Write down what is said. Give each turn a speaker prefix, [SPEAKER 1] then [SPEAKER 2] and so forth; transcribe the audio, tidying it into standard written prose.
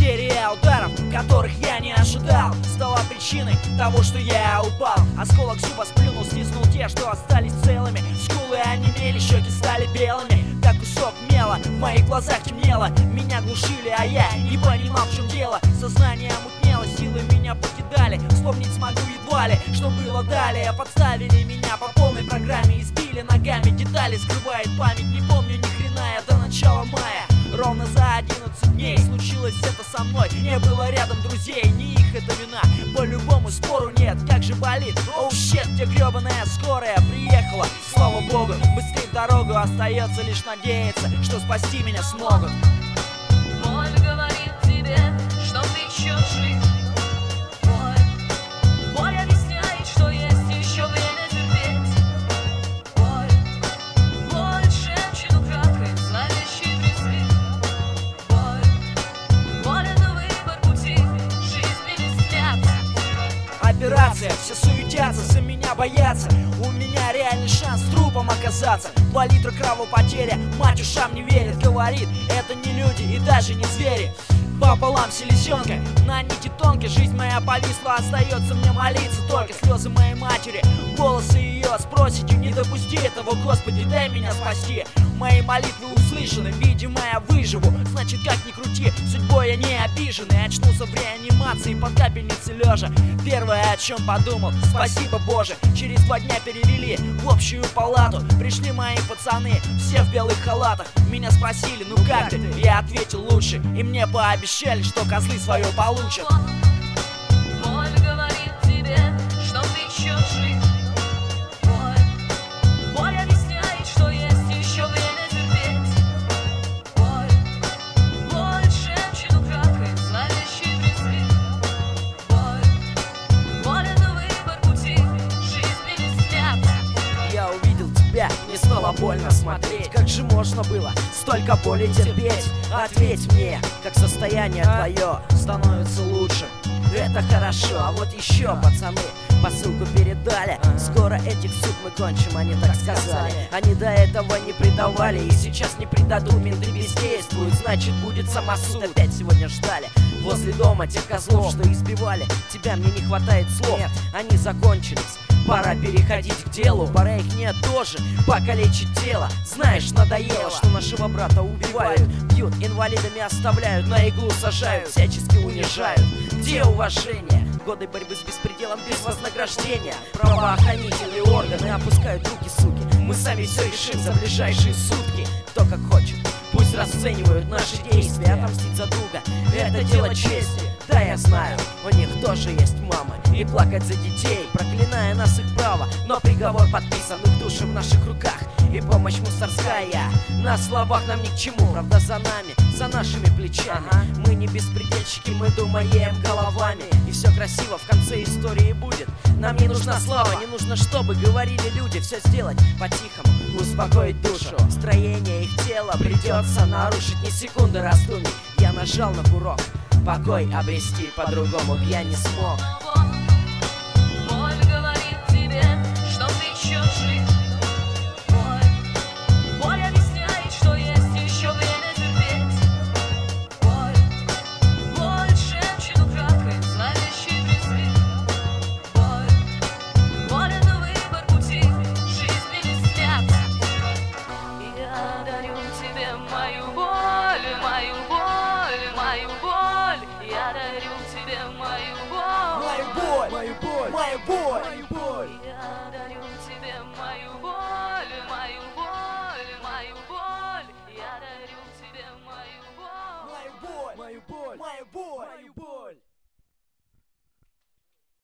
[SPEAKER 1] Серия ударов, которых я не ожидал, стала причиной того, что я упал. Осколок зуба сплюнул, стиснул те, что остались целыми. Скулы онемели, щеки стали белыми, как кусок мела. В моих глазах темнело, меня глушили, а я не понимал, в чем дело. Сознание мутнело, силы меня покидали. Вспомнить смогу едва ли, что было далее. Подставили меня по полной программе, избили ногами детали. Скрывает память, не помню ни хрена я до начала мая. Ровно за 11 дней случилось это со мной. Не было рядом друзей, не их это вина. По-любому спору нет, как же болит. Оу, щет, где гребаная скорая приехала. Слава богу, быстрее в дорогу. Остается лишь надеяться, что спасти меня смогут.
[SPEAKER 2] Боль говорит тебе, что ты еще жив. Боль объясняет, что есть еще время терпеть. Боль шепчет украдкой, зловещий призыв. Боль это выбор пути, жизнь или смерть.
[SPEAKER 1] Операция, все суетятся, за меня боятся. У меня реальный шанс трупом оказаться. 2 литра кровопотеря, мать ушам не верит. Говорит, это не люди и даже не звери. Пополам селезенка, на нити тонкой. Жизнь моя повисла, остается мне молиться только. Слезы моей матери, голосы ее с проседью. Не допусти этого, Господи, дай меня спасти. Мои молитвы услышаны, видимо я выживу. Значит, как ни крути, судьбой я не обиженный. Очнулся в реанимации под капельницей лежа. Первое, о чем подумал, спасибо Боже. Через 2 дня перевели в общую палату. Пришли мои пацаны, все в белых халатах. Меня спросили, ну как ты? Я ответил лучше. И мне пообещали, что козлы свое получат.
[SPEAKER 2] Боль говорит тебе, что ты еще жив. Боль объясняет, что есть еще время терпеть. Боль шепчет украдкой, зловещий призыв. Боль это выбор пути, жизнь или смерть.
[SPEAKER 1] Я увидел тебя, мне стало больно смотреть. Как же можно было столько боли терпеть? Ответь мне, как состояние твое становится лучше. Это хорошо, а вот еще, пацаны, посылку передали. Скоро этих суд мы кончим, они так сказали. Они до этого не предавали и сейчас не предадут. Менты бездействуют, значит будет самосуд. Опять сегодня ждали возле дома тех козлов, что избивали тебя. Мне не хватает слов, они закончились. Пора переходить к делу, пора их не тоже покалечить тело. Знаешь, надоело, что нашего брата убивают, бьют, инвалидами оставляют, на иглу сажают, всячески унижают. Где уважение? Годы борьбы с беспределом без вознаграждения. Правоохранительные органы опускают руки, суки. Мы сами все решим за ближайшие сутки. Кто как хочет, пусть расценивают наши действия. Отомстить за друга — это дело чести. Да, я знаю, у них тоже есть мамы. И плакать за детей, проклиная нас их право. Но приговор подписан, их души в наших руках. И помощь мусорская на словах нам ни к чему. Правда за нами, за нашими плечами. Мы не беспредельщики, мы думаем головами. И все красиво в конце истории будет. Нам не нужна слава, не нужно, чтобы говорили люди. Все сделать по-тихому, успокоить душу. Строение их тела придется нарушить, ни секунды раздумий. Я нажал на курок, покой обрести по-другому б я не смог.
[SPEAKER 2] Боль говорит тебе, что ты еще жив. Боль объясняет, что есть еще время терпеть. Боль шепчет украдкой, зловещий призыв. Боль это выбор пути, жизнь или смерть. Я дарю тебе мою боль, мою боль, мою боль. Я дарю тебе мою боль.
[SPEAKER 1] Мою боль, мою боль, мою боль, мою боль.
[SPEAKER 2] Я дарю тебе мою боль, мою боль, мою боль. Я дарю тебе мою боль.
[SPEAKER 1] Мою боль, мою боль, мою боль.